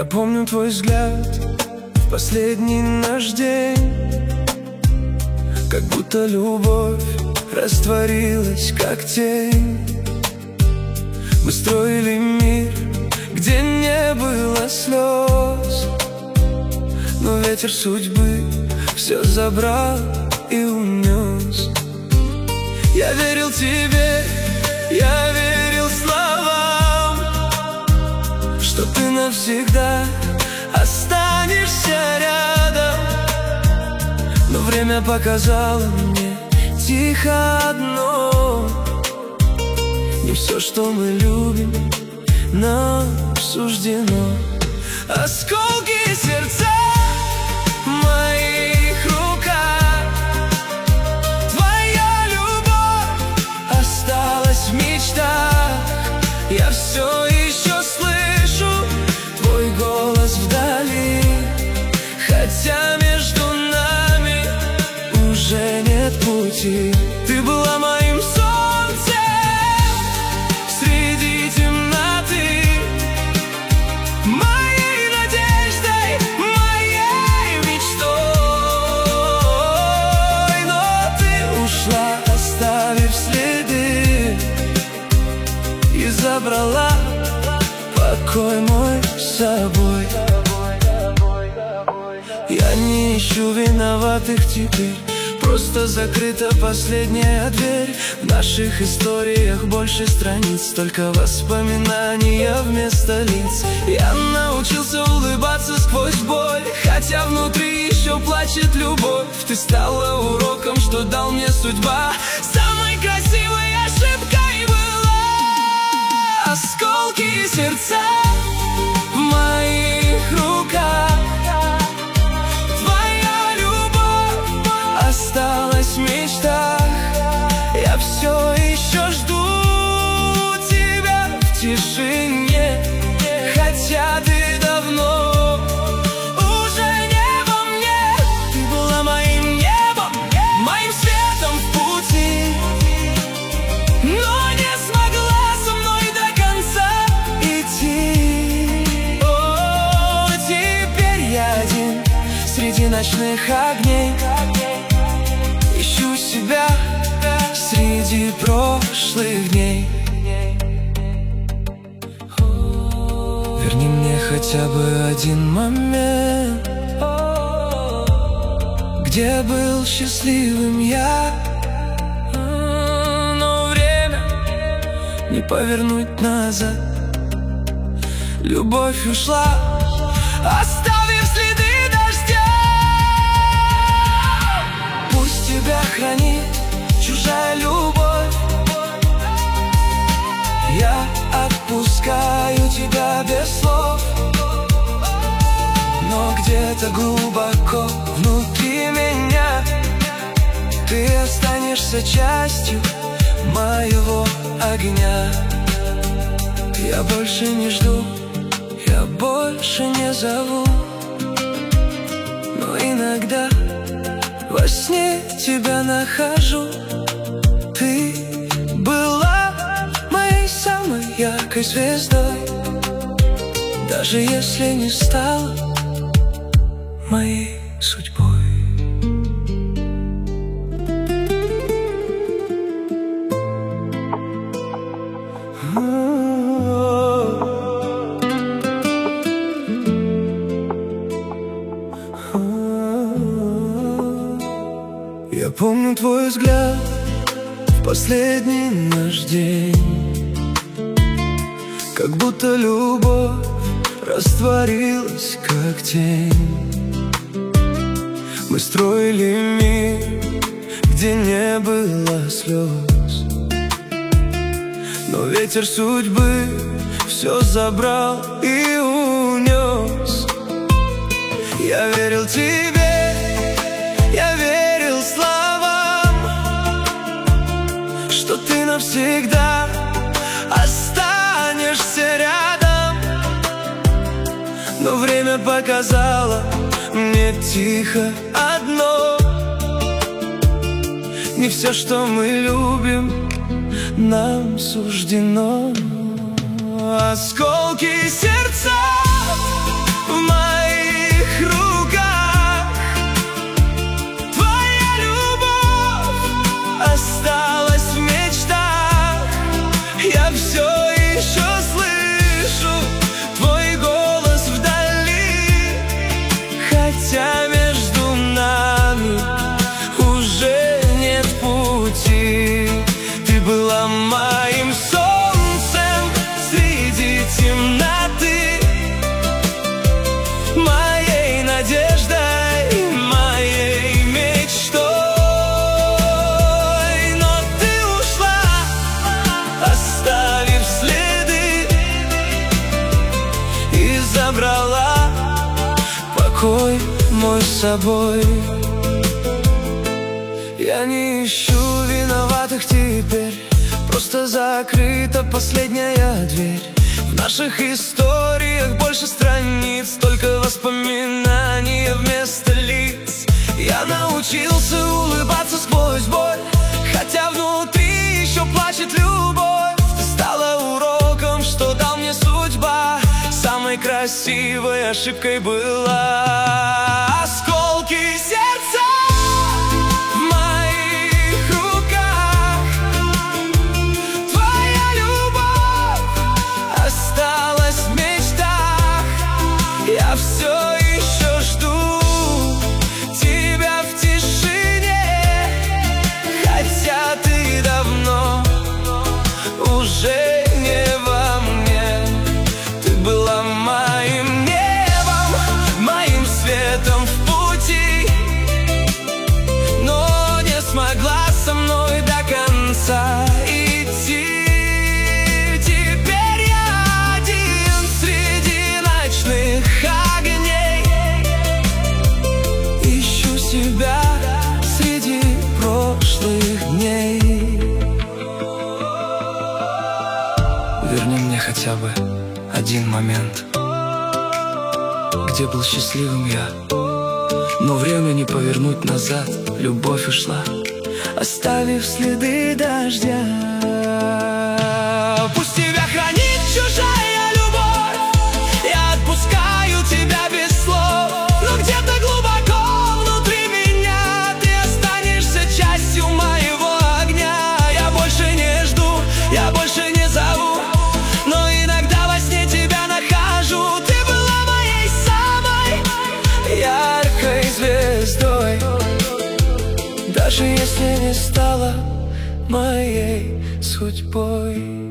помню твой взгляд в последний наш день, как будто любовь растворилась, как тень. Мы строили мир, где не было слез, но ветер судьбы все забрал и унес. Я верил тебе, я верил словам, что ты навсегда останешься рядом. Но время показало мне тихо одно: не все, что мы любим, нам суждено. Осколки сердца в моих руках, твоя любовь осталась в мечтах. Я все еще слышу твой голос вдали, хотя между нами уже нет пути. Ты была моим солнцем среди темноты, моей надеждой, моей мечтой. Но ты ушла, оставив следы, и забрала покой мой с собой. Я не ищу виноватых теперь, просто закрыта последняя дверь. В наших историях больше страниц, только воспоминания вместо лиц. Я научился улыбаться сквозь боль, хотя внутри еще плачет любовь. Ты стала уроком, что дал мне судьба. Самой красивой ошибкой была осколки сердца в моих руках. Осталась в мечтах. Я все еще жду тебя в тишине, хотя ты давно уже не во мне. Ты была моим небом, моим светом в пути, но не смогла со мной до конца идти. О, теперь я один среди ночных огней, ищу себя среди прошлых дней. Верни мне хотя бы один момент, где был счастливым я. Но время не повернуть назад. Любовь ушла, оставив следы дождя. Пусть тебя хранит чужая любовь. Я отпускаю тебя без слов, но где-то глубоко внутри меня ты останешься частью моего огня. Я больше не жду, я больше не зову, но иногда во сне тебя нахожу. Ты была моей самой яркой звездой, даже если не стала моей судьбой. Я помню твой взгляд в последний наш день, как будто любовь растворилась, как тень. Мы строили мир, где не было слез, но ветер судьбы все забрал и унес. Я верил тебе, я верил словам, что ты навсегда останешься рядом. Но время показало мне тихо одно: не все, что мы любим, нам суждено. Осколки сердца в моих руках. Твоя любовь осталась в мечтах. Я все еще слышу твой голос вдали, хотя между нами уже нет пути. Ты была моим солнцем среди темноты, моей надеждой, моей мечтой. Но ты ушла, оставив следы, и забрала покой мой с собой. Я не ищу виноватых теперь, просто закрыта последняя дверь. В наших историях больше страниц, только воспоминания вместо лиц. Я научился улыбаться сквозь боль, хотя внутри еще плачет любовь. Ты стала уроком, что дал мне судьба. Самой красивой ошибкой была осколки сердца в моих руках. Твоя любовь осталась в мечтах. Я все еще жду тебя в тишине, хотя ты давно уже не во мне. Ты была моим небом, моим светом в пути, но не смогла со мной до конца идти. Теперь я один среди ночных огней, ищу себя среди прошлых дней. Верни мне хотя бы один момент, где был счастливым я, но время не повернуть назад. Любовь ушла, оставив следы дождя. Пусть тебя хранит чужая любовь, я отпускаю тебя без слов, но где-то глубоко внутри меня ты останешься частью моего огня. Я больше не жду, я больше не зову, но иногда во сне тебя нахожу. Ты была моей самой яркой звездой, даже если не стала моей судьбой.